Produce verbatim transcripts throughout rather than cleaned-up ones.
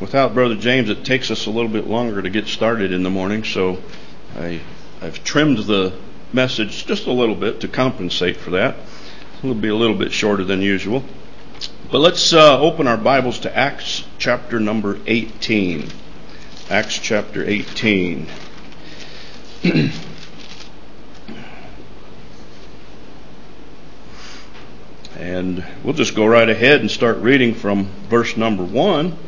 without Brother James, it takes us a little bit longer to get started in the morning, so I, I've trimmed the message just a little bit to compensate for that. It'll be a little bit shorter than usual. But let's uh, open our Bibles to Acts chapter number eighteen. Acts chapter eighteen. And we'll just go right ahead and start reading from verse number one.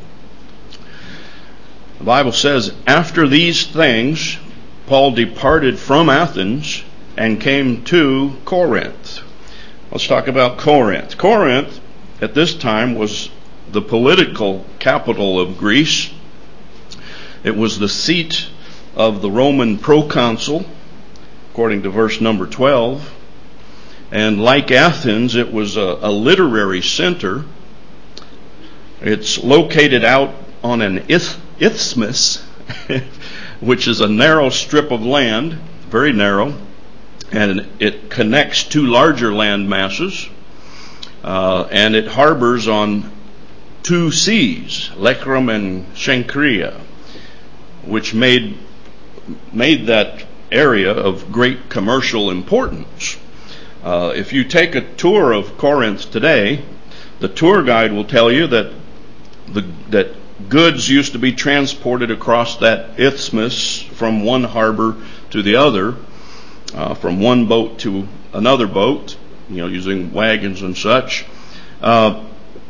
The Bible says, "After these things, Paul departed from Athens and came to Corinth." Let's talk about Corinth. Corinth, at this time, was the political capital of Greece. It was the seat of the Roman proconsul, according to verse number twelve. And like Athens, it was a, a literary center. It's located out on an isth- isthmus, which is a narrow strip of land, very narrow, and it connects two larger land masses, uh, and it harbors on two seas, Lekrum and Cenchrea, which made made that area of great commercial importance. Uh, if you take a tour of Corinth today, the tour guide will tell you that the that goods used to be transported across that isthmus from one harbor to the other, uh, from one boat to another boat, you know, using wagons and such. Uh,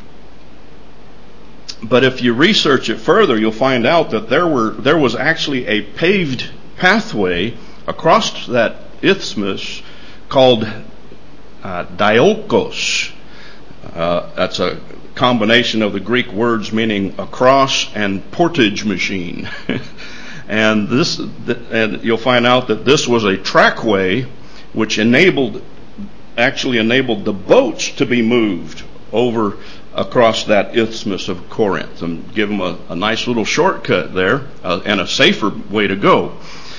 but if you research it further, you'll find out that there were there was actually a paved pathway across that isthmus called Uh, Diolkos. Uh, that's a combination of the Greek words meaning across and portage machine. and this, and you'll find out that this was a trackway which enabled, actually enabled the boats to be moved over across that isthmus of Corinth and give them a, a nice little shortcut there uh, and a safer way to go.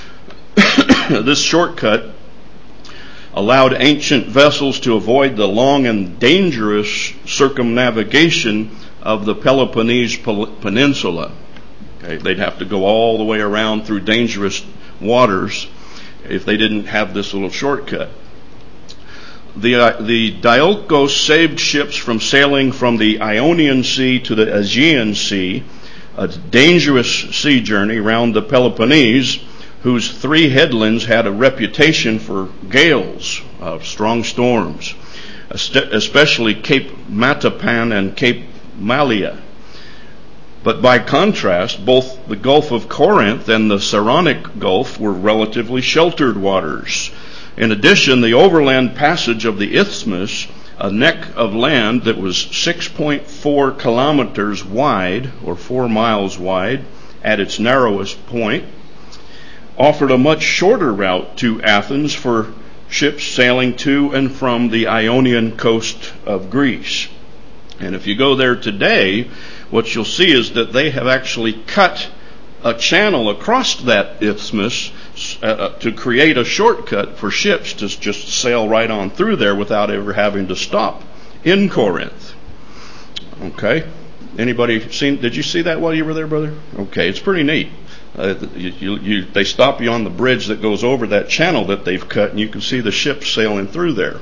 This shortcut allowed ancient vessels to avoid the long and dangerous circumnavigation of the Peloponnese Peninsula. Okay, they'd have to go all the way around through dangerous waters if they didn't have this little shortcut. The, uh, the Diolkos saved ships from sailing from the Ionian Sea to the Aegean Sea, a dangerous sea journey around the Peloponnese, whose three headlands had a reputation for gales, uh, strong storms, especially Cape Matapan and Cape Malea. But by contrast, both the Gulf of Corinth and the Saronic Gulf were relatively sheltered waters. In addition, the overland passage of the isthmus, a neck of land that was six point four kilometers wide, or four miles wide, at its narrowest point, offered a much shorter route to Athens for ships sailing to and from the Ionian coast of Greece. And if you go there today, what you'll see is that they have actually cut a channel across that isthmus uh, to create a shortcut for ships to just sail right on through there without ever having to stop in Corinth. Okay? Anybody seen, did you see that while you were there, brother? Okay, it's pretty neat. Uh, you, you, you, they stop you on the bridge that goes over that channel that they've cut, and you can see the ships sailing through there.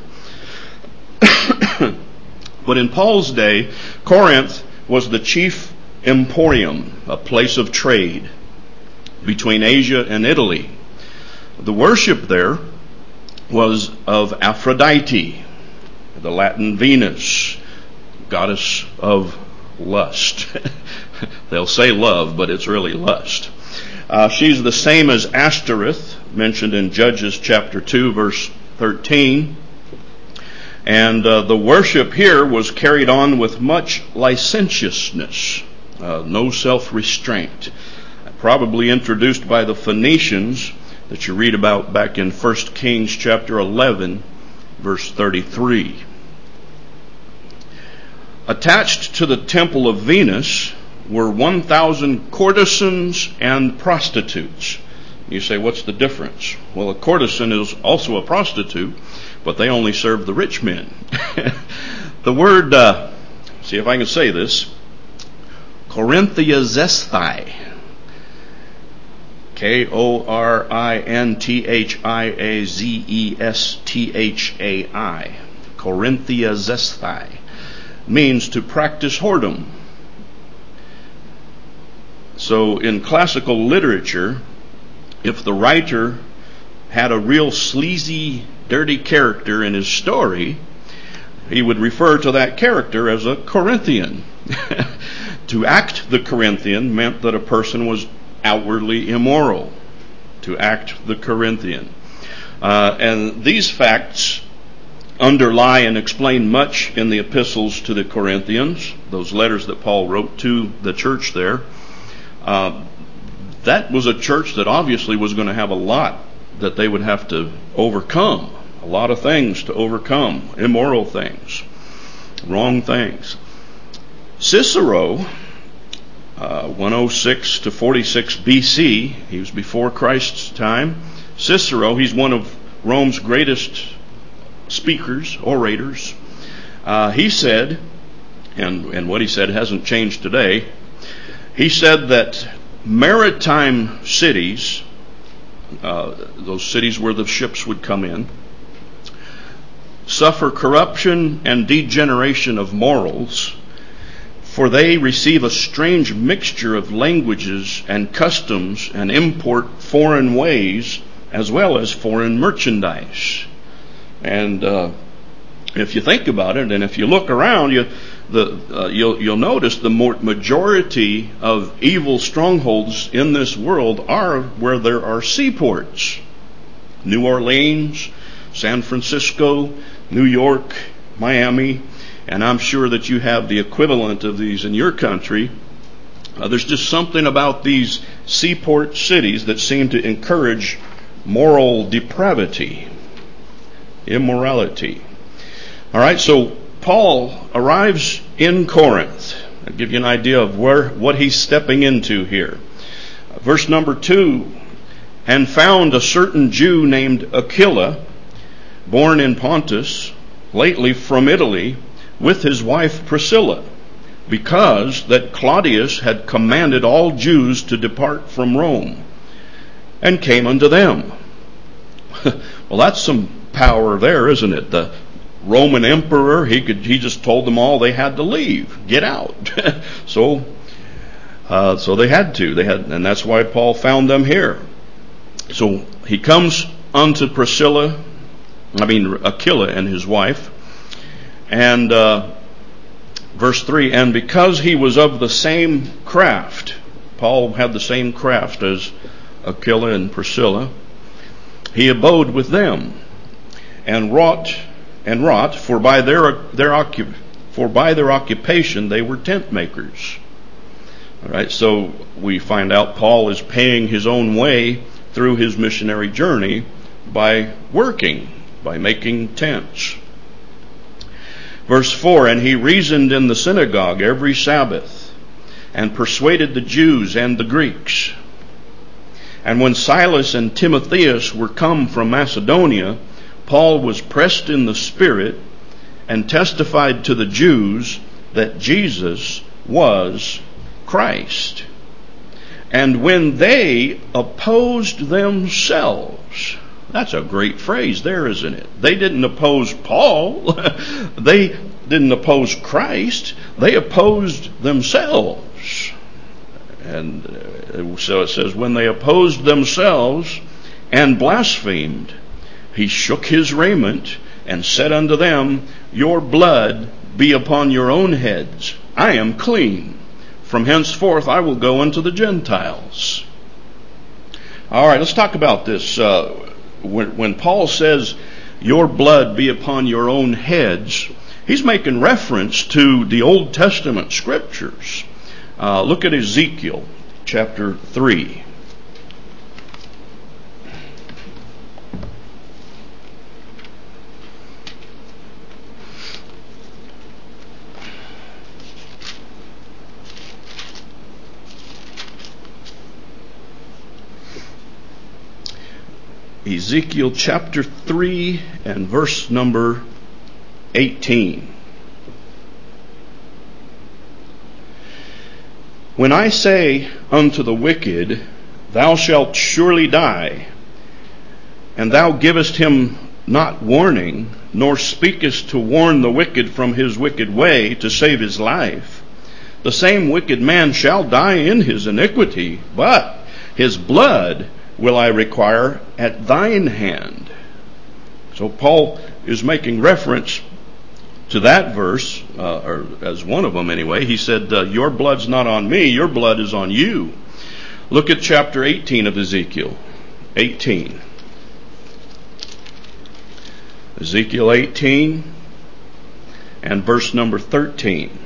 But in Paul's day, Corinth was the chief emporium, a place of trade between Asia and Italy. The worship there was of Aphrodite, the Latin Venus, goddess of lust. They'll say love, but it's really lust. Uh, she's the same as Ashtoreth, mentioned in Judges chapter two, verse thirteen. And uh, the worship here was carried on with much licentiousness, uh, no self-restraint. Probably introduced by the Phoenicians that you read about back in First Kings chapter eleven, verse thirty-three. Attached to the temple of Venus were one thousand courtesans and prostitutes. You say, what's the difference? Well, a courtesan is also a prostitute, but they only serve the rich men. The word, uh, see if I can say this, Korinthiazesthai. K O R I N T H I A Z E S T H A I. Korinthiazesthai means to practice whoredom. So in classical literature, if the writer had a real sleazy, dirty character in his story, he would refer to that character as a Corinthian. To act the Corinthian meant that a person was outwardly immoral. To act the Corinthian. Uh, and these facts underlie and explain much in the epistles to the Corinthians, those letters that Paul wrote to the church there. Uh, that was a church that obviously was going to have a lot that they would have to overcome. A lot of things to overcome. Immoral things. Wrong things. Cicero, uh, one oh six to forty-six B C, he was before Christ's time. Cicero, he's one of Rome's greatest speakers, orators. Uh, he said, and, and what he said hasn't changed today, he said that maritime cities, uh, those cities where the ships would come in, suffer corruption and degeneration of morals, for they receive a strange mixture of languages and customs and import foreign ways as well as foreign merchandise. And uh, if you think about it, and if you look around, you the uh, you'll you'll notice the more majority of evil strongholds in this world are where there are seaports. New Orleans, San Francisco, New York, Miami, and I'm sure that you have the equivalent of these in your country. Uh, there's just something about these seaport cities that seem to encourage moral depravity, immorality. All right, so Paul arrives in Corinth. I'll give you an idea of where what he's stepping into here. Verse number two, and found a certain Jew named Aquila, born in Pontus, lately from Italy, with his wife Priscilla, because that Claudius had commanded all Jews to depart from Rome, and came unto them. Well, that's some power there, isn't it? The Roman emperor, he could he just told them all they had to leave, get out. so, uh, so they had to. They had, and that's why Paul found them here. So he comes unto Priscilla, I mean Aquila and his wife, and uh, verse three. And because he was of the same craft, Paul had the same craft as Aquila and Priscilla, he abode with them, and wrought and wrought, for by their their occup, for by their occupation they were tent makers. All right, so we find out Paul is paying his own way through his missionary journey by working, by making tents. Verse four, and he reasoned in the synagogue every Sabbath, and persuaded the Jews and the Greeks. And when Silas and Timotheus were come from Macedonia, Paul was pressed in the Spirit, and testified to the Jews that Jesus was Christ. And when they opposed themselves, that's a great phrase there, isn't it? They didn't oppose Paul. They didn't oppose Christ. They opposed themselves. And so it says, when they opposed themselves and blasphemed, he shook his raiment and said unto them, your blood be upon your own heads. I am clean. From henceforth I will go unto the Gentiles. All right, let's talk about this. Uh, when, when Paul says, your blood be upon your own heads, he's making reference to the Old Testament scriptures. Uh, look at Ezekiel chapter three. Ezekiel chapter three and verse number eighteen. When I say unto the wicked, thou shalt surely die, and thou givest him not warning, nor speakest to warn the wicked from his wicked way to save his life, the same wicked man shall die in his iniquity, but his blood will I require at thine hand. So Paul is making reference to that verse, uh, or as one of them anyway. He said, uh, your blood's not on me, your blood is on you. Look at chapter eighteen of Ezekiel. eighteen. Ezekiel eighteen and verse number thirteen.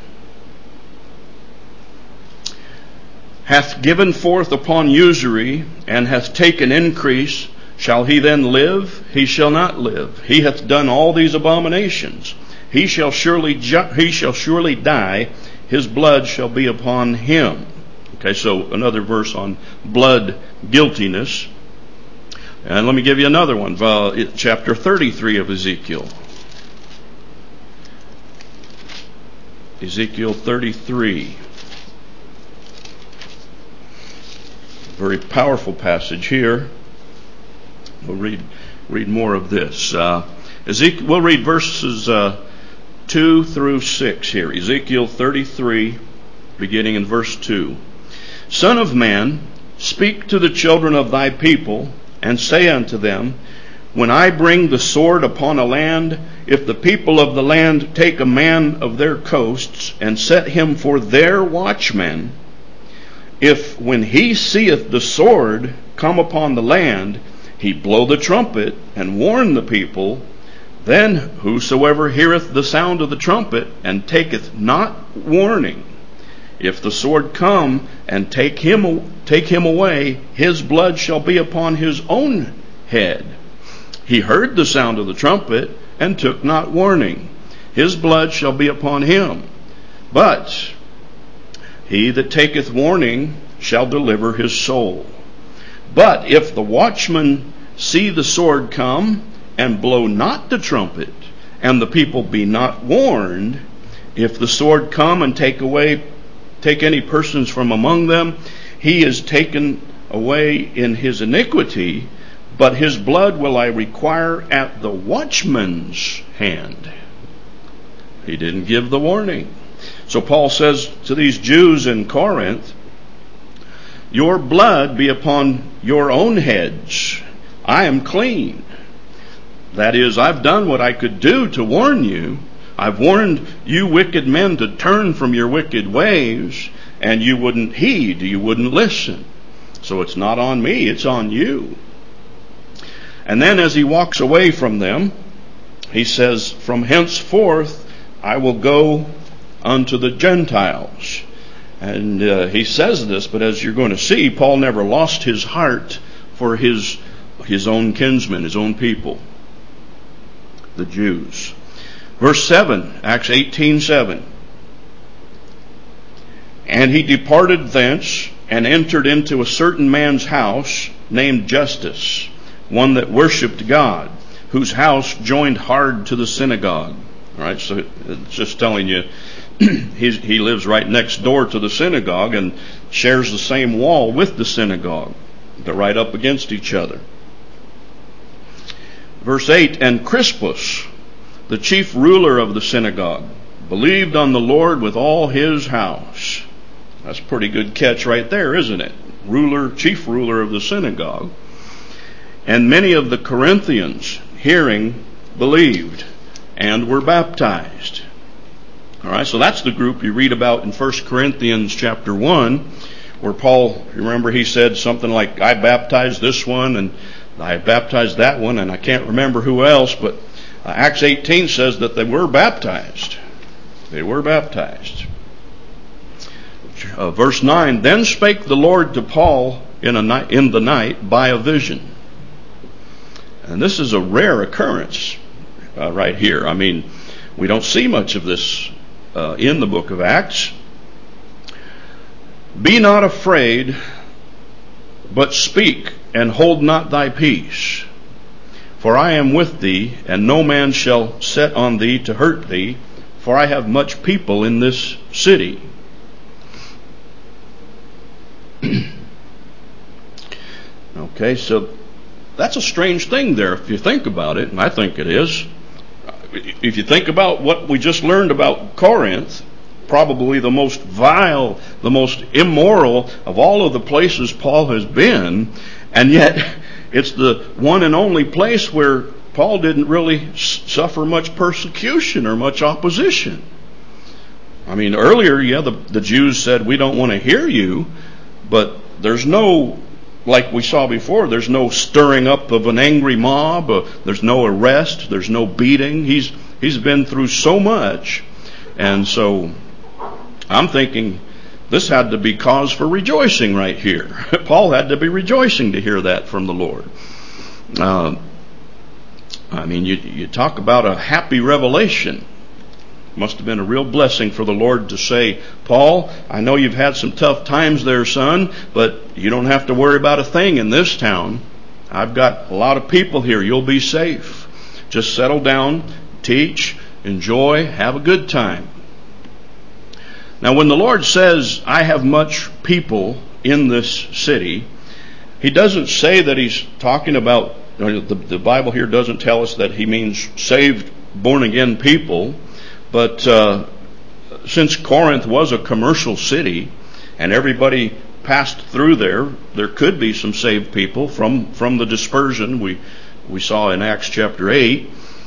Hath given forth upon usury, and hath taken increase, shall he then live? He shall not live. He hath done all these abominations. He shall surely ju- he shall surely die. His blood shall be upon him. Okay, so another verse on blood guiltiness. And let me give you another one. Uh, chapter thirty-three of Ezekiel. Ezekiel thirty-three. Very powerful passage here. We'll read read more of this. Uh, Ezekiel, we'll read verses uh, two through six here. Ezekiel thirty-three, beginning in verse two. Son of man, speak to the children of thy people, and say unto them, when I bring the sword upon a land, if the people of the land take a man of their coasts, and set him for their watchman, if when he seeth the sword come upon the land, he blow the trumpet and warn the people, then whosoever heareth the sound of the trumpet and taketh not warning, if the sword come and take him take him away, his blood shall be upon his own head. He heard the sound of the trumpet and took not warning. His blood shall be upon him. But he that taketh warning shall deliver his soul. But if the watchman see the sword come and blow not the trumpet, and the people be not warned, if the sword come and take away take any persons from among them, he is taken away in his iniquity, but his blood will I require at the watchman's hand. He didn't give the warning. So Paul says to these Jews in Corinth, your blood be upon your own heads. I am clean. That is, I've done what I could do to warn you. I've warned you wicked men to turn from your wicked ways, and you wouldn't heed, you wouldn't listen. So it's not on me, it's on you. And then as he walks away from them, he says, from henceforth I will go unto the Gentiles. And uh, he says this, but as you're going to see, Paul never lost his heart for his, his own kinsmen, his own people, the Jews. Verse seven, Acts eighteen seven. And he departed thence and entered into a certain man's house named Justus, one that worshipped God, whose house joined hard to the synagogue. All right, so it's just telling you he's, he lives right next door to the synagogue and shares the same wall with the synagogue. They're right up against each other. Verse eight, and Crispus, the chief ruler of the synagogue, believed on the Lord with all his house. That's a pretty good catch right there, isn't it? Ruler, chief ruler of the synagogue. And many of the Corinthians, hearing, believed and were baptized. All right, so that's the group you read about in First Corinthians chapter one, where Paul, remember he said something like, I baptized this one and I baptized that one, and I can't remember who else, but Uh, Acts eighteen says that they were baptized. They were baptized. Uh, verse nine, then spake the Lord to Paul in, a night, in the night by a vision. And this is a rare occurrence uh, right here. I mean, we don't see much of this uh, in the book of Acts. Be not afraid, but speak, and hold not thy peace. For I am with thee, and no man shall set on thee to hurt thee, for I have much people in this city. Okay, so that's a strange thing there if you think about it, and I think it is. If you think about what we just learned about Corinth, probably the most vile, the most immoral of all of the places Paul has been, and yet it's the one and only place where Paul didn't really suffer much persecution or much opposition. I mean, earlier, yeah, the, the Jews said, we don't want to hear you, but there's no, like we saw before, there's no stirring up of an angry mob, uh, there's no arrest, there's no beating. He's he's been through so much, and so I'm thinking this had to be cause for rejoicing right here. Paul had to be rejoicing to hear that from the Lord. Uh, I mean, you, you talk about a happy revelation. Must have been a real blessing for the Lord to say, Paul, I know you've had some tough times there, son, but you don't have to worry about a thing in this town. I've got a lot of people here. You'll be safe. Just settle down, teach, enjoy, have a good time. Now, when the Lord says, I have much people in this city, He doesn't say that He's talking about, the, the Bible here doesn't tell us that He means saved, born-again people. But uh, since Corinth was a commercial city and everybody passed through there, there could be some saved people from, from the dispersion we we saw in Acts chapter eight.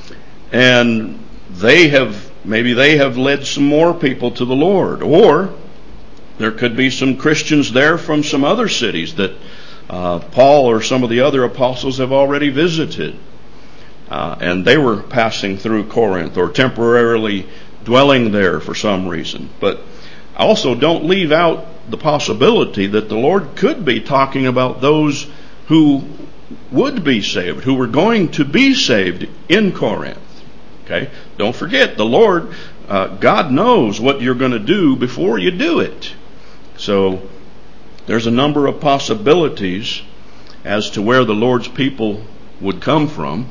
And they have, maybe they have led some more people to the Lord. Or there could be some Christians there from some other cities that uh, Paul or some of the other apostles have already visited. Uh, and they were passing through Corinth or temporarily dwelling there for some reason. But also don't leave out the possibility that the Lord could be talking about those who would be saved, who were going to be saved in Corinth. Okay? Don't forget, the Lord, uh, God knows what you're going to do before you do it. So there's a number of possibilities as to where the Lord's people would come from.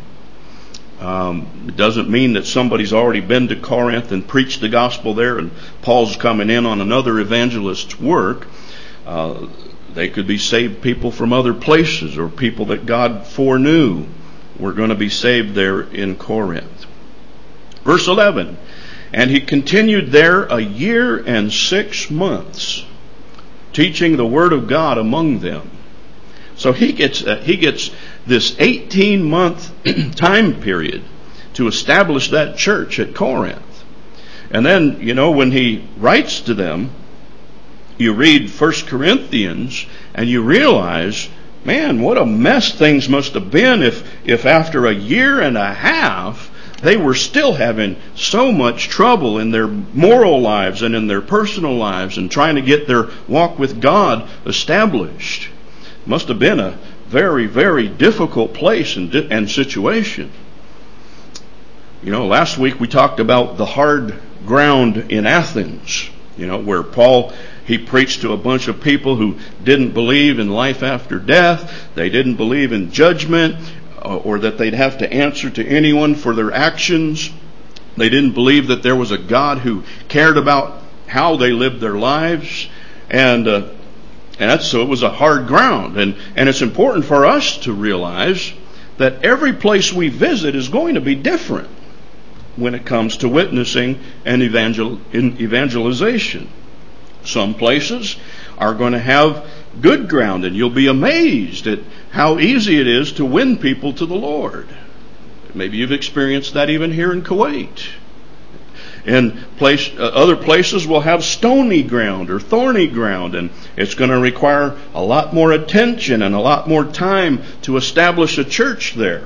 Um, it doesn't mean that somebody's already been to Corinth and preached the gospel there and Paul's coming in on another evangelist's work. Uh, they could be saved people from other places or people that God foreknew were going to be saved there in Corinth. Verse eleven, and he continued there a year and six months, teaching the word of God among them. So he gets uh, he gets this eighteen month time period to establish that church at Corinth. And then, you know, when he writes to them, you read First Corinthians and you realize, man, what a mess things must have been if if after a year and a half they were still having so much trouble in their moral lives and in their personal lives and trying to get their walk with God established. Must have been a very, very difficult place and, and situation. You know, last week we talked about the hard ground in Athens, you know, where Paul, he preached to a bunch of people who didn't believe in life after death. They didn't believe in judgment or that they'd have to answer to anyone for their actions. They didn't believe that there was a God who cared about how they lived their lives. And, uh, And that's, so it was a hard ground. And, and it's important for us to realize that every place we visit is going to be different when it comes to witnessing and evangel, in evangelization. Some places are going to have good ground, and you'll be amazed at how easy it is to win people to the Lord. Maybe you've experienced that even here in Kuwait. And place, uh, other places will have stony ground or thorny ground, and it's going to require a lot more attention and a lot more time to establish a church there.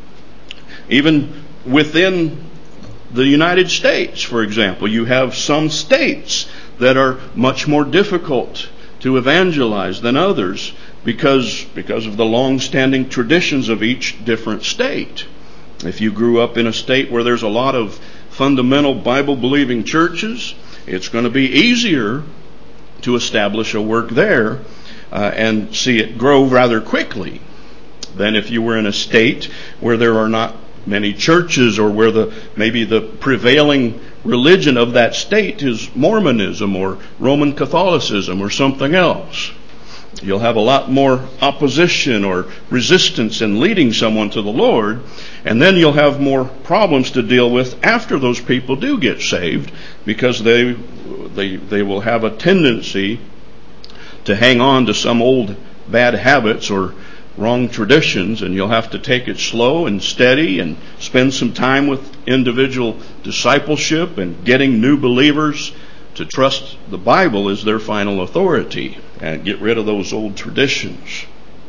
Even within the United States, for example, you have some states that are much more difficult to evangelize than others because, because of the long-standing traditions of each different state. If you grew up in a state where there's a lot of fundamental Bible-believing churches, it's going to be easier to establish a work there uh, and see it grow rather quickly than if you were in a state where there are not many churches or where the maybe the prevailing religion of that state is Mormonism or Roman Catholicism or something else. You'll have a lot more opposition or resistance in leading someone to the Lord, and then you'll have more problems to deal with after those people do get saved, because they they they will have a tendency to hang on to some old bad habits or wrong traditions, and you'll have to take it slow and steady and spend some time with individual discipleship and getting new believers to trust the Bible as their final authority and get rid of those old traditions.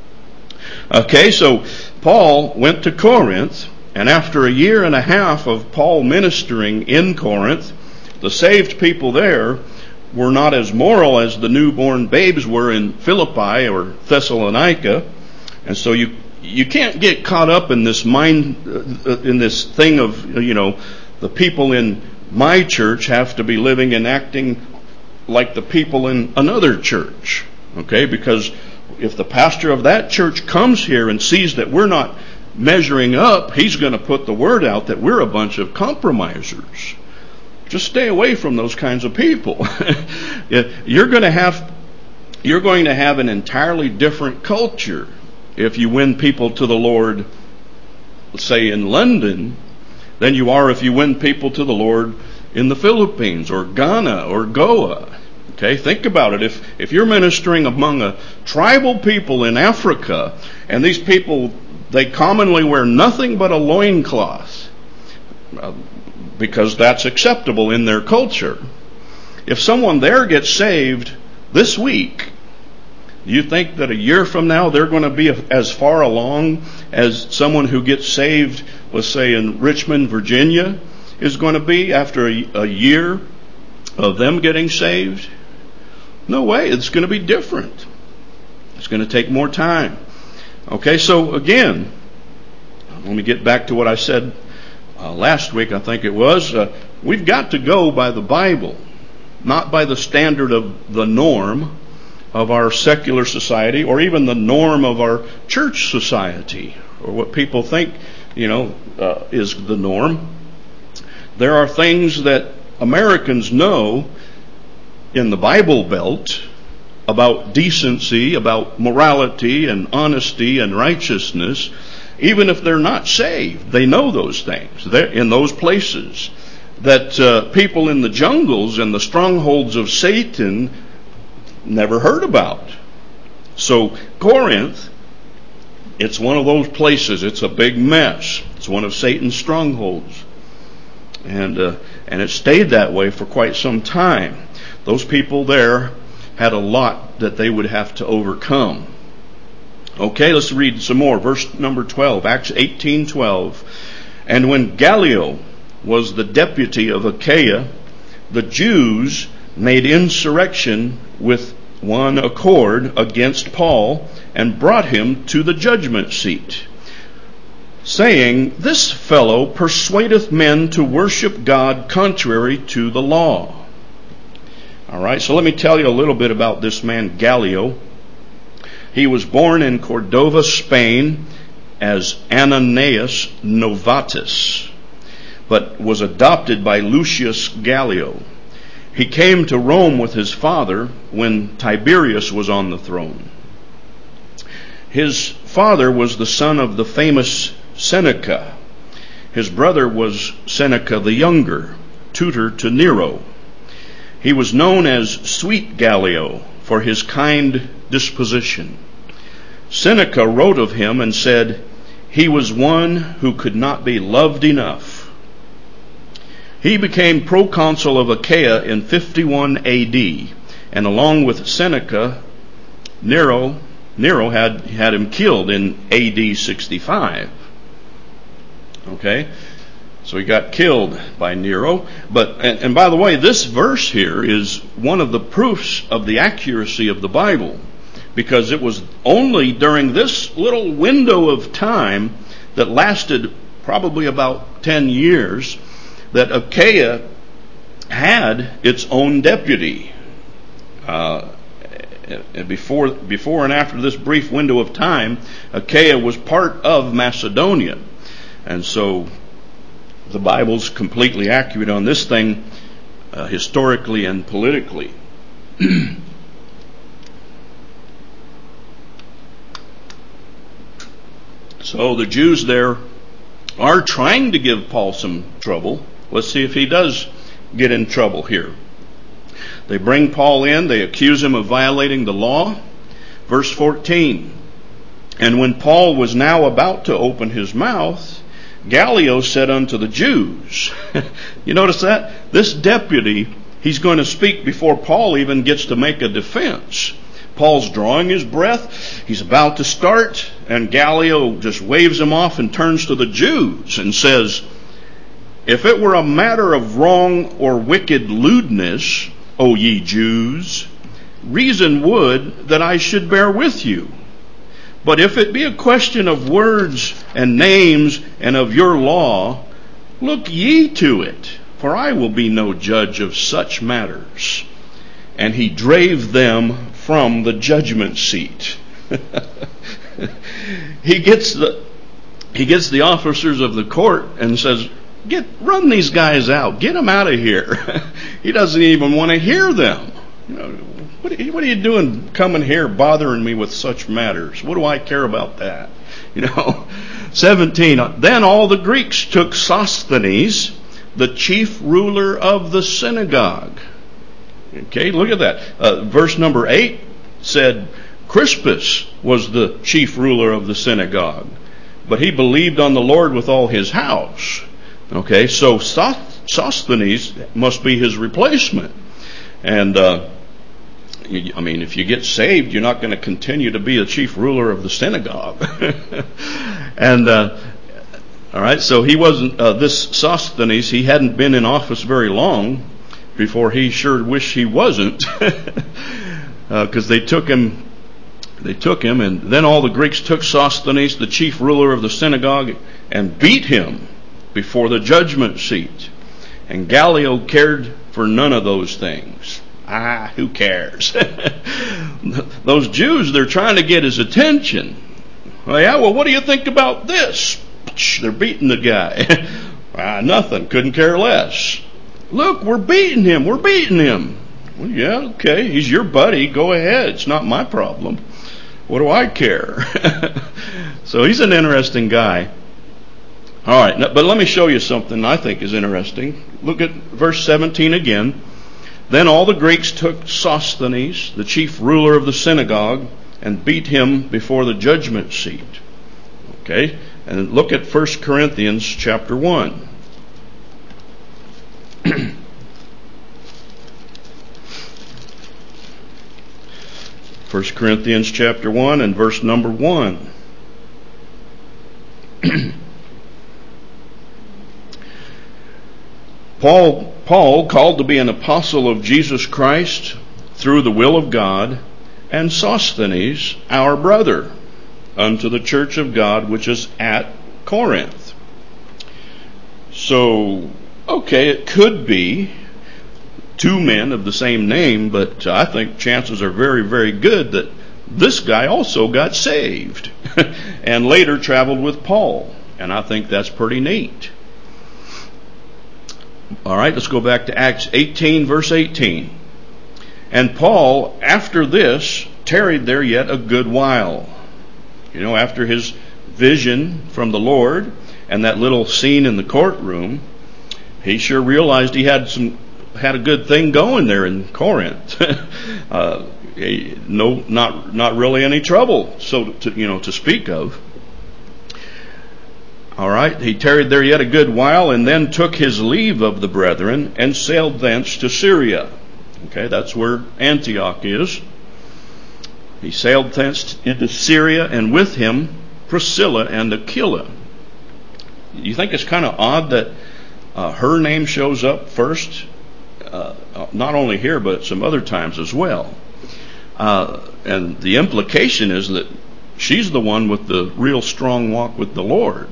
Okay, so Paul went to Corinth, and after a year and a half of Paul ministering in Corinth, the saved people there were not as moral as the newborn babes were in Philippi or Thessalonica. And so you you can't get caught up in this mind uh, in this thing of, you know, the people in my church have to be living and acting like the people in another church. Okay, because if the pastor of that church comes here and sees that we're not measuring up, he's going to put the word out that we're a bunch of compromisers. Just stay away from those kinds of people. You're going to have you're going to have an entirely different culture if you win people to the Lord, say in London, than you are if you win people to the Lord in the Philippines or Ghana or Goa. Okay, think about it. If if you're ministering among a tribal people in Africa, and these people, they commonly wear nothing but a loincloth, uh, because that's acceptable in their culture. If someone there gets saved this week, you think that a year from now they're going to be as far along as someone who gets saved, let's say in Richmond, Virginia, is going to be after a, a year of them getting saved? No way. It's going to be different. It's going to take more time. Okay, so again, let me get back to what I said uh, last week, I think it was. Uh, we've got to go by the Bible, not by the standard of the norm of our secular society, or even the norm of our church society, or what people think, you know, uh, is the norm. There are things that Americans know in the Bible Belt about decency, about morality and honesty and righteousness, even if they're not saved. They know those things. They're in those places that uh, people in the jungles and the strongholds of Satan never heard about. So Corinth, it's one of those places. It's a big mess. It's one of Satan's strongholds. And uh, and it stayed that way for quite some time. Those people there had a lot that they would have to overcome. Okay, let's read some more. Verse number twelve, Acts eighteen twelve. And when Gallio was the deputy of Achaia, the Jews made insurrection with one accord against Paul and brought him to the judgment seat, saying, This fellow persuadeth men to worship God contrary to the law. All right, so let me tell you a little bit about this man Gallio. He was born in Cordova, Spain, as Ananias Novatus, but was adopted by Lucius Gallio. He came to Rome with his father when Tiberius was on the throne. His father was the son of the famous Seneca. His brother was Seneca the Younger, tutor to Nero. He was known as Sweet Gallio for his kind disposition. Seneca wrote of him and said, He was one who could not be loved enough. He became proconsul of Achaia in fifty-one A D, and along with Seneca, Nero, Nero had, had him killed in A D sixty-five. Okay? So he got killed by Nero. But and, and by the way, this verse here is one of the proofs of the accuracy of the Bible, because it was only during this little window of time that lasted probably about ten years that Achaia had its own deputy. Uh, and before, before and after this brief window of time, Achaia was part of Macedonia. And so the Bible's completely accurate on this thing, uh, historically and politically. So the Jews there are trying to give Paul some trouble. Let's see if he does get in trouble here. They bring Paul in. They accuse him of violating the law. Verse fourteen. And when Paul was now about to open his mouth, Gallio said unto the Jews. You notice that? This deputy, he's going to speak before Paul even gets to make a defense. Paul's drawing his breath. He's about to start. And Gallio just waves him off and turns to the Jews and says, if it were a matter of wrong or wicked lewdness, O ye Jews, reason would that I should bear with you. But if it be a question of words and names and of your law, look ye to it, for I will be no judge of such matters. And he drave them from the judgment seat. he gets the he gets the officers of the court and says, Get run these guys out, get them out of here. He doesn't even want to hear them. You know, what are, you, what are you doing coming here bothering me with such matters? What do I care about that? You know, seventeen. Then all the Greeks took Sosthenes, the chief ruler of the synagogue. Okay, look at that. Uh, verse number eight said Crispus was the chief ruler of the synagogue, but he believed on the Lord with all his house. Okay, so Sosthenes must be his replacement. And, uh, I mean, if you get saved, you're not going to continue to be a chief ruler of the synagogue. and, uh, all right, so he wasn't, uh, this Sosthenes, he hadn't been in office very long before he sure wished he wasn't. Because uh, they took him, they took him, and then all the Greeks took Sosthenes, the chief ruler of the synagogue, and beat him before the judgment seat. And Gallio cared for none of those things. Ah, who cares? Those Jews, they're trying to get his attention. Well, yeah, well, what do you think about this? They're beating the guy. ah, nothing, couldn't care less. Look, we're beating him, we're beating him. Well, yeah, okay, he's your buddy, go ahead, it's not my problem. What do I care? So he's an interesting guy. All right, but let me show you something I think is interesting. Look at verse seventeen again. Then all the Greeks took Sosthenes, the chief ruler of the synagogue, and beat him before the judgment seat. Okay, and look at First Corinthians chapter one. First Corinthians chapter one and verse number one. Paul, Paul, called to be an apostle of Jesus Christ through the will of God, and Sosthenes, our brother, unto the church of God which is at Corinth. So, okay, it could be two men of the same name, but I think chances are very, very good that this guy also got saved and later traveled with Paul. And I think that's pretty neat. All right, let's go back to Acts eighteen, verse eighteen. And Paul, after this, tarried there yet a good while. You know, after his vision from the Lord and that little scene in the courtroom, he sure realized he had some had a good thing going there in Corinth. uh, no, not not really any trouble, so to, you know, to speak of. All right, he tarried there yet a good while, and then took his leave of the brethren, and sailed thence to Syria. Okay, that's where Antioch is. He sailed thence into Syria, and with him Priscilla and Aquila. You think it's kind of odd that uh, her name shows up first, uh, not only here, but some other times as well. Uh, and the implication is that she's the one with the real strong walk with the Lord.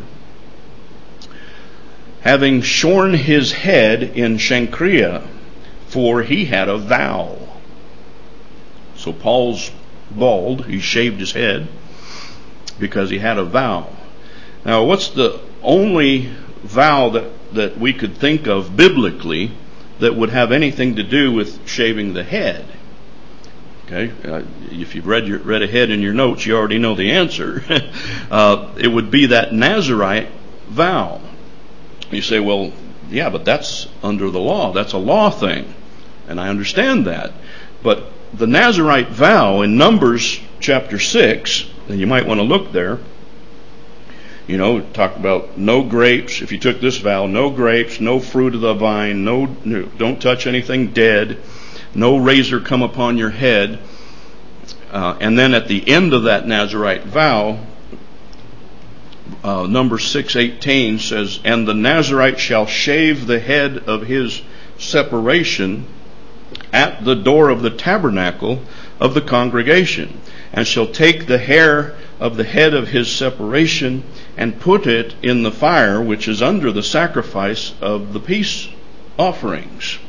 Having shorn his head in Cenchrea, for he had a vow. So Paul's bald, he shaved his head because he had a vow. Now, what's the only vow that, that we could think of biblically that would have anything to do with shaving the head? Okay, uh, if you've read your, read ahead in your notes, you already know the answer. uh, it would be that Nazirite vow. You say, well, yeah, but that's under the law. That's a law thing, and I understand that. But the Nazirite vow in Numbers chapter six, and you might want to look there. You know, talk about no grapes. If you took this vow, no grapes, no fruit of the vine, no, no don't touch anything dead. No razor come upon your head. Uh, and then at the end of that Nazirite vow, uh, number six eighteen says, and the Nazirite shall shave the head of his separation at the door of the tabernacle of the congregation, and shall take the hair of the head of his separation and put it in the fire which is under the sacrifice of the peace offerings.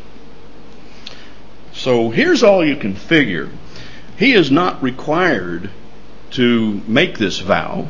So here's all you can figure. He is not required to make this vow.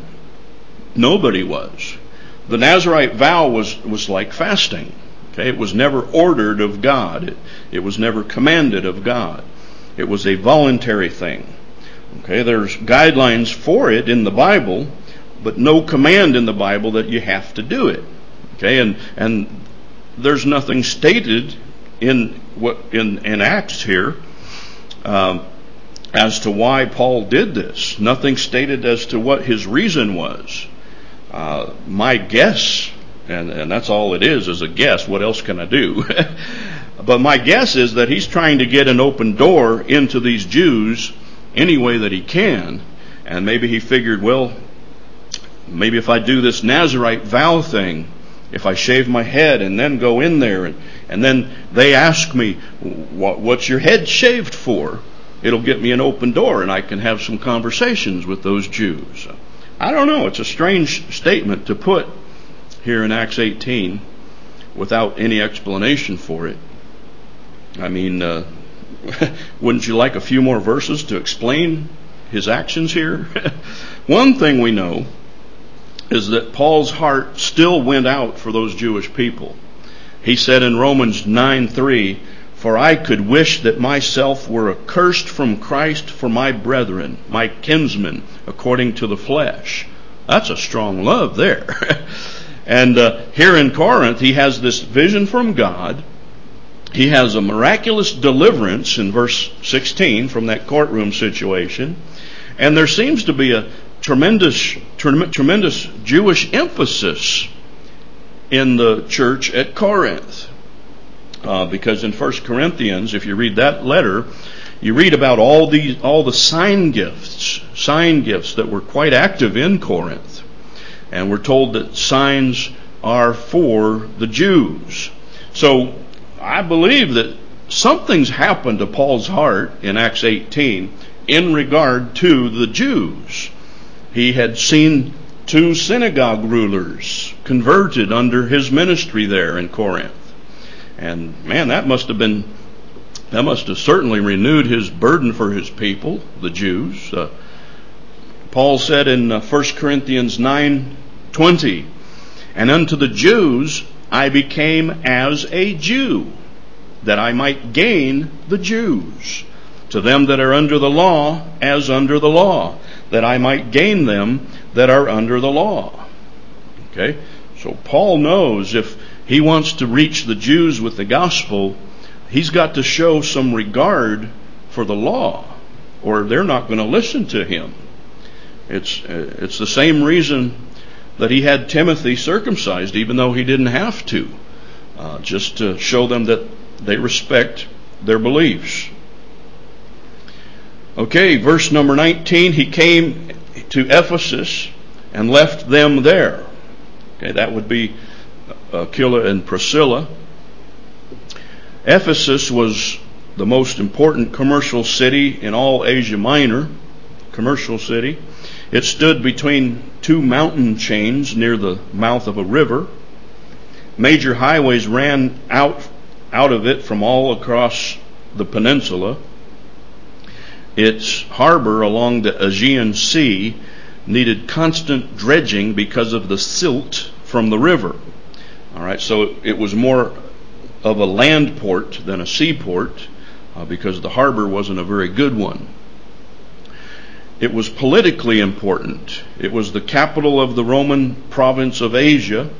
Nobody was. The Nazirite vow was, was like fasting. Okay, it was never ordered of God. It, it was never commanded of God. It was a voluntary thing. Okay, there's guidelines for it in the Bible, but no command in the Bible that you have to do it. Okay, and and there's nothing stated in what in, in Acts here um, as to why Paul did this. Nothing stated as to what his reason was. Uh, my guess, and, and that's all it is, is a guess. What else can I do? But my guess is that he's trying to get an open door into these Jews any way that he can. And maybe he figured, well, maybe if I do this Nazirite vow thing, if I shave my head and then go in there and, and then they ask me, what, what's your head shaved for? It'll get me an open door and I can have some conversations with those Jews. I don't know. It's a strange statement to put here in Acts eighteen without any explanation for it. I mean, uh, wouldn't you like a few more verses to explain his actions here? One thing we know is that Paul's heart still went out for those Jewish people. He said in Romans nine three, for I could wish that myself were accursed from Christ for my brethren, my kinsmen, according to the flesh. That's a strong love there. And uh, here in Corinth, he has this vision from God. He has a miraculous deliverance in verse sixteen from that courtroom situation. And there seems to be a tremendous, trem- tremendous Jewish emphasis in the church at Corinth. Uh, because in First Corinthians, if you read that letter, you read about all these, all the sign gifts, sign gifts that were quite active in Corinth. And we're told that signs are for the Jews. So I believe that something's happened to Paul's heart in Acts eighteen in regard to the Jews. He had seen two synagogue rulers converted under his ministry there in Corinth. And man, that must have been, that must have certainly renewed his burden for his people, the Jews. Uh, Paul said in uh, First Corinthians nine twenty, and unto the Jews I became as a Jew, that I might gain the Jews. To them that are under the law, as under the law, that I might gain them that are under the law. Okay? So Paul knows if he wants to reach the Jews with the gospel, he's got to show some regard for the law, or they're not going to listen to him. It's uh, it's the same reason that he had Timothy circumcised, even though he didn't have to, uh, just to show them that they respect their beliefs. Okay, verse number nineteen, he came to Ephesus and left them there. Okay, that would be Aquila and Priscilla. Ephesus was the most important commercial city in all Asia Minor, commercial city. It stood between two mountain chains near the mouth of a river. Major highways ran out, out of it from all across the peninsula. Its harbor along the Aegean Sea needed constant dredging because of the silt from the river. All right, so it was more of a land port than a seaport. uh, because the harbor wasn't a very good one. It was politically important. It was the capital of the Roman province of Asia.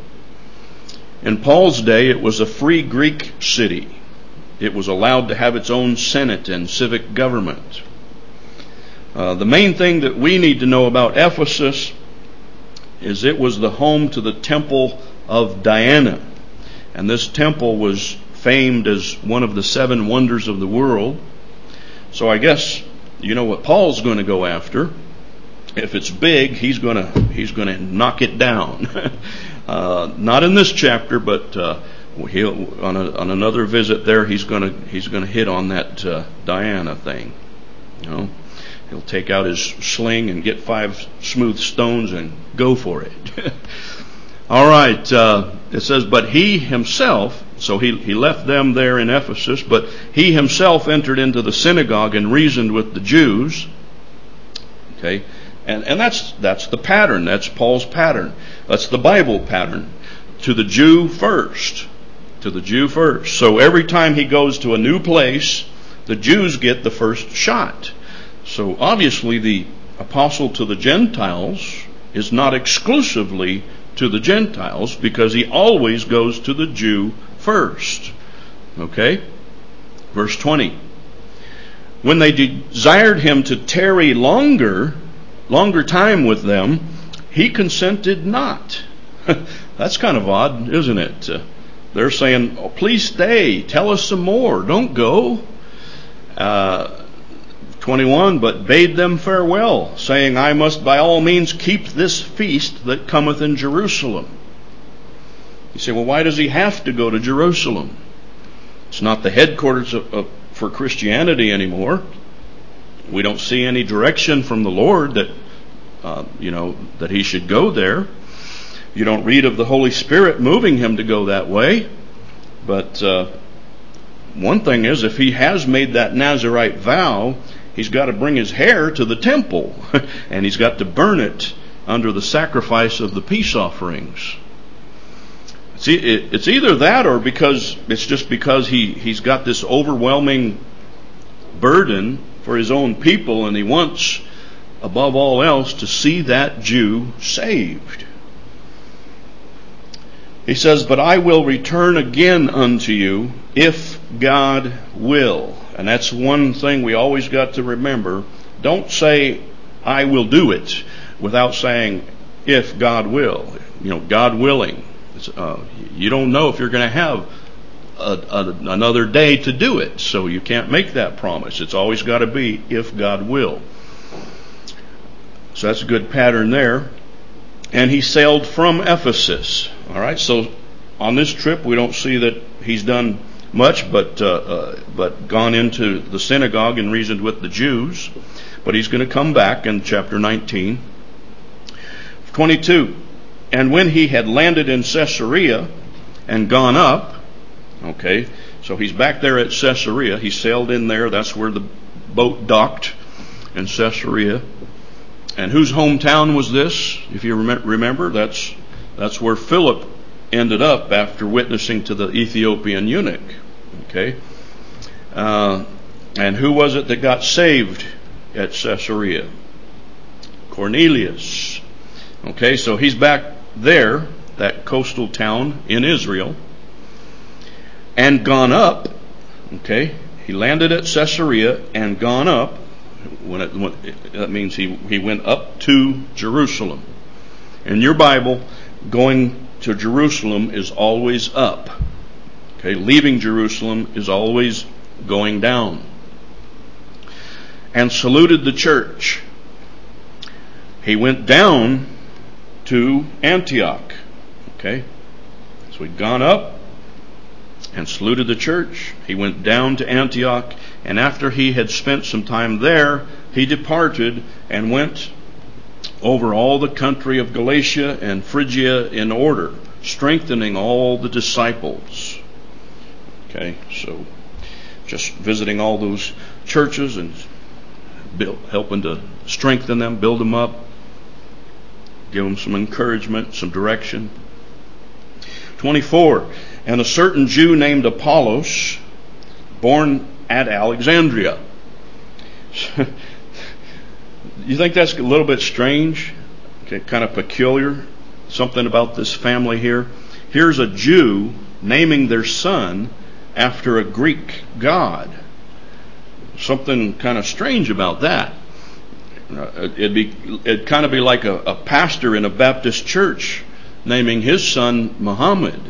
In Paul's day, it was a free Greek city. It was allowed to have its own senate and civic government. Uh, the main thing that we need to know about Ephesus is it was the home to the temple of Diana. And this temple was famed as one of the seven wonders of the world. So I guess you know what Paul's going to go after. If it's big, he's going to he's going to knock it down. uh, not in this chapter, but uh, he'll on a, on another visit there, he's going to he's going to hit on that uh, Diana thing. You know, he'll take out his sling and get five smooth stones and go for it. All right. Uh, it says, but he himself. So he, he left them there in Ephesus, but he himself entered into the synagogue and reasoned with the Jews. Okay, and and that's that's the pattern. That's Paul's pattern. That's the Bible pattern. To the Jew first. To the Jew first. So every time he goes to a new place, the Jews get the first shot. So obviously the apostle to the Gentiles is not exclusively to the Gentiles, because he always goes to the Jew first. Okay? Verse twenty. When they desired him to tarry longer, longer time with them, he consented not. That's kind of odd, isn't it? Uh, they're saying, oh, please stay, tell us some more, don't go. Uh, twenty-one, but bade them farewell, saying, I must by all means keep this feast that cometh in Jerusalem. You say, well, why does he have to go to Jerusalem? It's not the headquarters of, of, for Christianity anymore. We don't see any direction from the Lord that, uh, you know, that he should go there. You don't read of the Holy Spirit moving him to go that way. But uh, one thing is, if he has made that Nazirite vow, he's got to bring his hair to the temple, and he's got to burn it under the sacrifice of the peace offerings. See, it's either that, or because it's just because he, he's got this overwhelming burden for his own people, and he wants, above all else, to see that Jew saved. He says, but I will return again unto you, if God will. And that's one thing we always got to remember. Don't say, I will do it, without saying, if God will. You know, God willing. Uh, you don't know if you're going to have a, a, another day to do it, so you can't make that promise. It's always got to be if God will. So that's a good pattern there. And he sailed from Ephesus. All right, so on this trip we don't see that he's done much, but uh, uh, but gone into the synagogue and reasoned with the Jews. But he's going to come back in chapter nineteen. twenty-two. And when he had landed in Caesarea and gone up, okay, so he's back there at Caesarea. He sailed in there. That's where the boat docked, in Caesarea. And whose hometown was this? If you remember, that's that's where Philip ended up after witnessing to the Ethiopian eunuch. Okay, uh, and who was it that got saved at Caesarea? Cornelius. Okay, so he's back there, that coastal town in Israel, and gone up. Okay, he landed at Caesarea and gone up. When it, when, that means he, he went up to Jerusalem. In your Bible, going to Jerusalem is always up. Okay, leaving Jerusalem is always going down. And saluted the church. He went down to Antioch. Okay, so he'd gone up and saluted the church. He went down to Antioch, and after he had spent some time there, he departed and went over all the country of Galatia and Phrygia in order, strengthening all the disciples. Okay, so just visiting all those churches and build, helping to strengthen them, build them up, give them some encouragement, some direction. twenty-four. And a certain Jew named Apollos, born at Alexandria. You think that's a little bit strange? Okay, kind of peculiar? Something about this family here? Here's a Jew naming their son after a Greek god. Something kind of strange about that. Uh, it'd be, it'd kind of be like a, a pastor in a Baptist church naming his son Muhammad.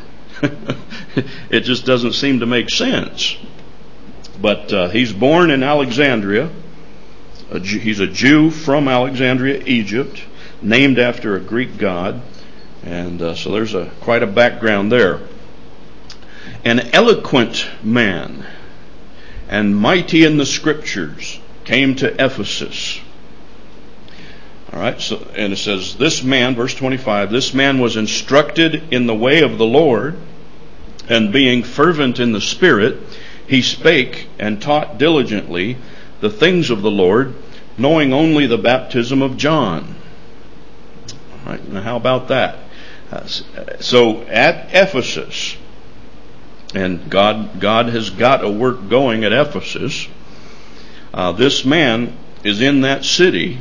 It just doesn't seem to make sense. But uh, he's born in Alexandria. A Jew, he's a Jew from Alexandria, Egypt, named after a Greek god. And uh, so there's a quite a background there. An eloquent man and mighty in the scriptures came to Ephesus. All right, so and it says, this man, verse twenty-five, this man was instructed in the way of the Lord, and being fervent in the Spirit, he spake and taught diligently the things of the Lord, knowing only the baptism of John. All right, now how about that? Uh, so at Ephesus, and God, God has got a work going at Ephesus. Uh, this man is in that city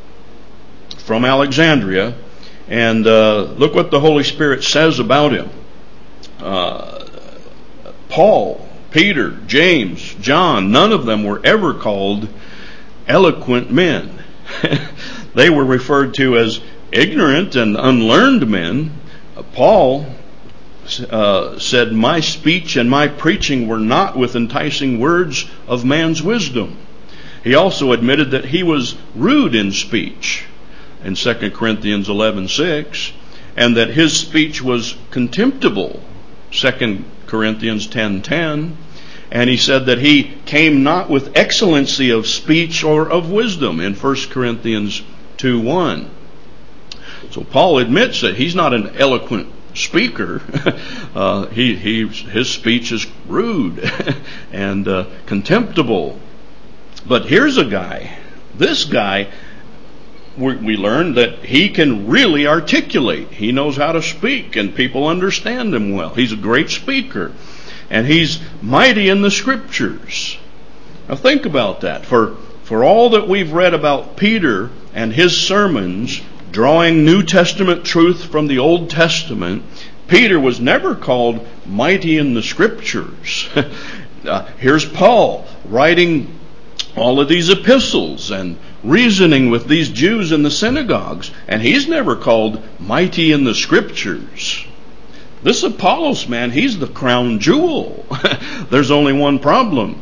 from Alexandria, and uh, look what the Holy Spirit says about him. Uh, Paul, Peter, James, John, none of them were ever called eloquent men. They were referred to as ignorant and unlearned men. Uh, Paul uh, said, my speech and my preaching were not with enticing words of man's wisdom. He also admitted that he was rude in speech in Second Corinthians eleven six, and that his speech was contemptible, Second Corinthians ten ten, and he said that he came not with excellency of speech or of wisdom in First Corinthians two one. So Paul admits that he's not an eloquent speaker. uh, he, he his speech is rude and uh, contemptible. But here's a guy, this guy, we, we learned that he can really articulate. He knows how to speak, and people understand him well. He's a great speaker, and he's mighty in the scriptures. Now think about that. For, for all that we've read about Peter and his sermons, drawing New Testament truth from the Old Testament, Peter was never called mighty in the scriptures. uh, here's Paul writing all of these epistles and reasoning with these Jews in the synagogues, and he's never called mighty in the scriptures. This Apollos man, he's the crown jewel. There's only one problem.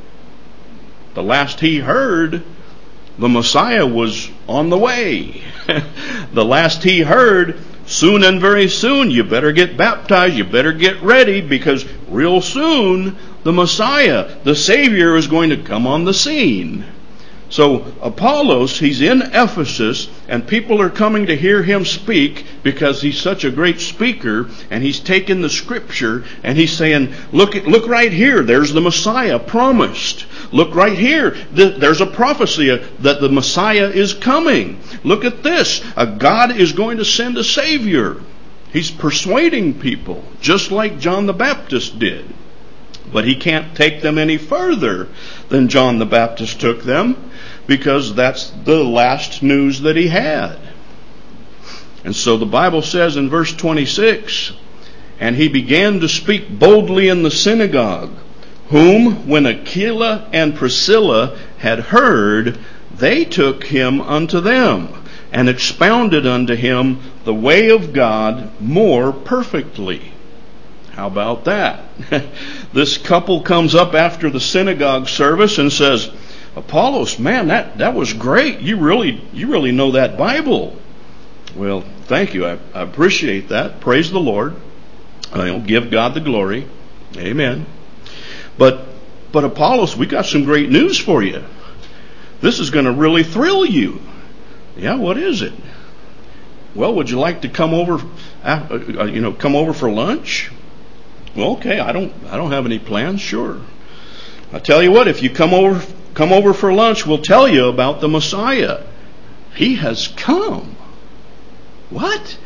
The last he heard, the Messiah was on the way. The last he heard, soon and very soon, you better get baptized, you better get ready, because real soon the Messiah, the Savior, is going to come on the scene. So Apollos, he's in Ephesus, and people are coming to hear him speak because he's such a great speaker, and he's taken the scripture and he's saying, look, look right here, there's the Messiah promised. Look right here, there's a prophecy that the Messiah is coming. Look at this, a God is going to send a Savior. He's persuading people, just like John the Baptist did. But he can't take them any further than John the Baptist took them, because that's the last news that he had. And so the Bible says in verse twenty-six, and he began to speak boldly in the synagogue, whom when Aquila and Priscilla had heard, they took him unto them, and expounded unto him the way of God more perfectly. How about that? This couple comes up after the synagogue service and says, Apollos, man, that, that was great. You really, you really know that Bible. Well, thank you. I, I appreciate that. Praise the Lord. I'll give God the glory. Amen. But, but Apollos, we got some great news for you. This is going to really thrill you. Yeah, what is it? Well, would you like to come over, uh, you know, come over for lunch? Well, okay, I don't, I don't have any plans. Sure. I tell you what, if you come over, come over for lunch, we'll tell you about the Messiah. He has come. What?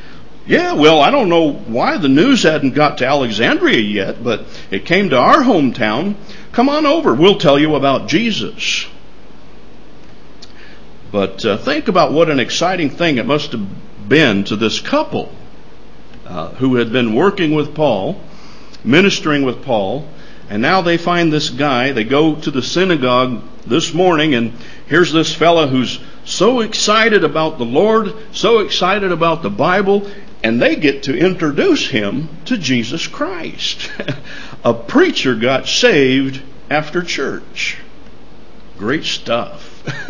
Yeah, well, I don't know why the news hadn't got to Alexandria yet, but it came to our hometown. Come on over. We'll tell you about Jesus. But uh, think about what an exciting thing it must have been to this couple uh, who had been working with Paul, ministering with Paul, and now they find this guy. They go to the synagogue this morning, and here's this fella who's so excited about the Lord, so excited about the Bible, and they get to introduce him to Jesus Christ. A preacher got saved after church. Great stuff.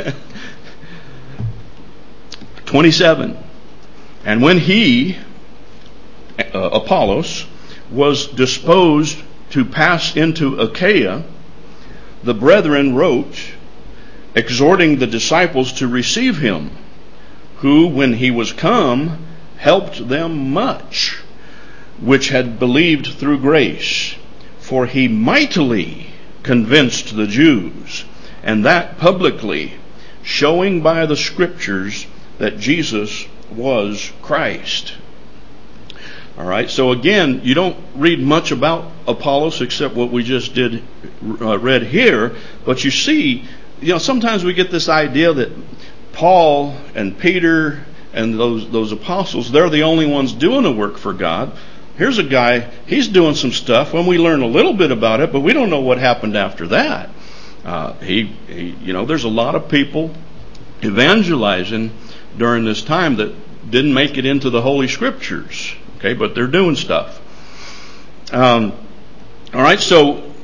twenty-seven. And when he, uh, Apollos, was disposed to pass into Achaia, the brethren wrote, exhorting the disciples to receive him, who, when he was come, helped them much, which had believed through grace. For he mightily convinced the Jews, and that publicly, showing by the Scriptures that Jesus was Christ. All right, so again, you don't read much about Apollos except what we just did uh, read here, but you see, you know, sometimes we get this idea that Paul and Peter and those those apostles, they're the only ones doing the work for God. Here's a guy, he's doing some stuff when we learn a little bit about it, but we don't know what happened after that. Uh, he, he, you know, there's a lot of people evangelizing during this time that didn't make it into the Holy Scriptures. Okay, but they're doing stuff. Um, all right, so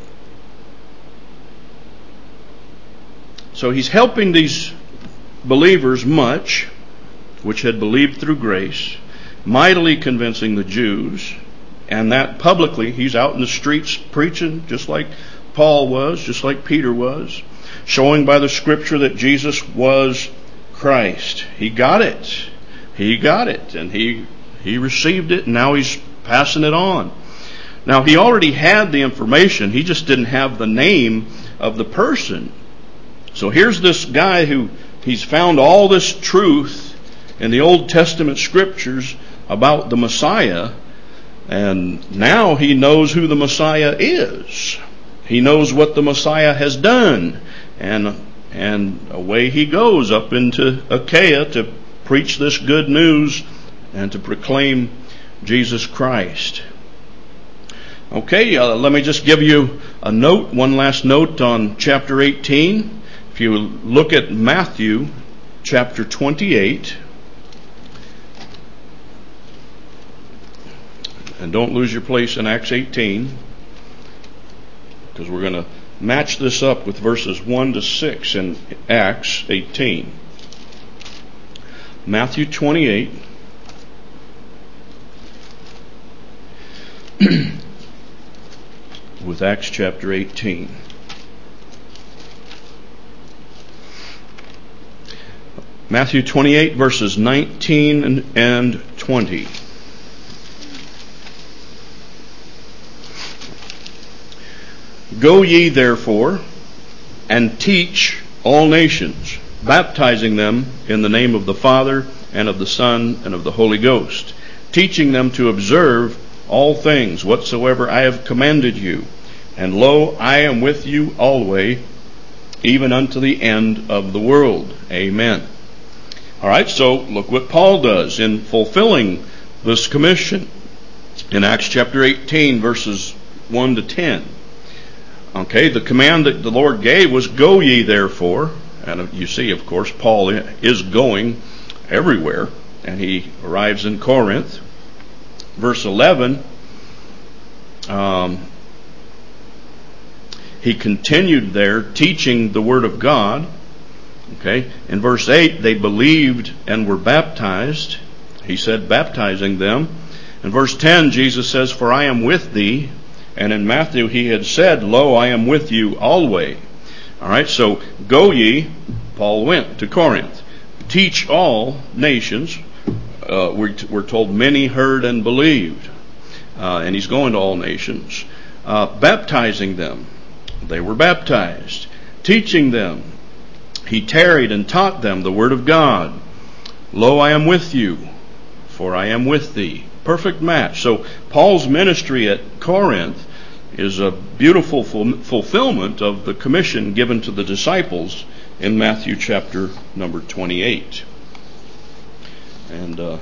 so he's helping these believers much, which had believed through grace, mightily convincing the Jews, and that publicly. He's out in the streets preaching, just like Paul was, just like Peter was, showing by the Scripture that Jesus was Christ. He got it. He got it, and he he received it, and now he's passing it on. Now, he already had the information. He just didn't have the name of the person. So here's this guy who he's found all this truth in the Old Testament Scriptures about the Messiah, and now he knows who the Messiah is. He knows what the Messiah has done, and and away he goes up into Achaia to preach this good news and to proclaim Jesus Christ. Okay, uh, let me just give you a note, one last note on chapter eighteen. If you look at Matthew chapter twenty-eight, and don't lose your place in Acts eighteen, because we're going to match this up with verses one to six in Acts eighteen. Matthew twenty-eight. With Acts chapter eighteen. Matthew twenty-eight, verses nineteen and twenty. Go ye therefore and teach all nations, baptizing them in the name of the Father and of the Son and of the Holy Ghost, teaching them to observe all things whatsoever I have commanded you. And lo, I am with you always, even unto the end of the world. Amen. All right, so look what Paul does in fulfilling this commission in Acts chapter eighteen, verses one to ten. Okay, the command that the Lord gave was, go ye therefore. And you see, of course, Paul is going everywhere, and he arrives in Corinth. Verse eleven, um, he continued there teaching the Word of God. Okay, in verse eight, they believed and were baptized. He said, baptizing them. In verse ten, Jesus says, for I am with thee. And in Matthew, he had said, lo, I am with you always. All right, so go ye, Paul went to Corinth. Teach all nations. Uh, we're, we're told many heard and believed. Uh, and he's going to all nations. Uh, baptizing them. They were baptized. Teaching them. He tarried and taught them the word of God. Lo, I am with you for I am with thee. Perfect match. So Paul's ministry at Corinth is a beautiful fulfillment of the commission given to the disciples in Matthew chapter number twenty-eight. And uh,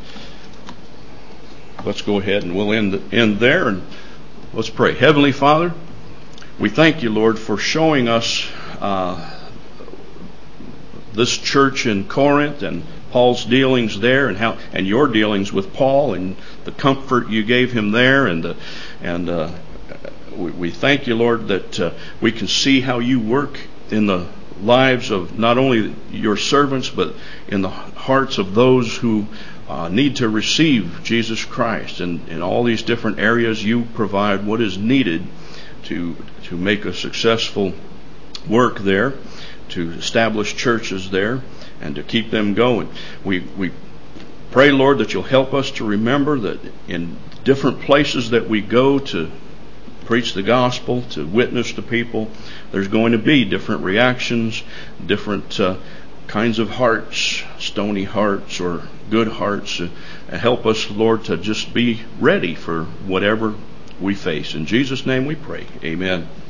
let's go ahead and we'll end, end there, and let's pray. Heavenly Father, we thank you, Lord, for showing us uh, this church in Corinth and Paul's dealings there, and how and your dealings with Paul, and the comfort you gave him there, and the, and uh, we, we thank you, Lord, that uh, we can see how you work in the lives of not only your servants, but in the hearts of those who uh, need to receive Jesus Christ. And in all these different areas, you provide what is needed to to make a successful work there, to establish churches there, and to keep them going. We we pray, Lord, that you'll help us to remember that in different places that we go to preach the gospel, to witness to people, there's going to be different reactions, different uh, kinds of hearts, stony hearts or good hearts. Uh, help us, Lord, to just be ready for whatever we face. In Jesus' name we pray. Amen.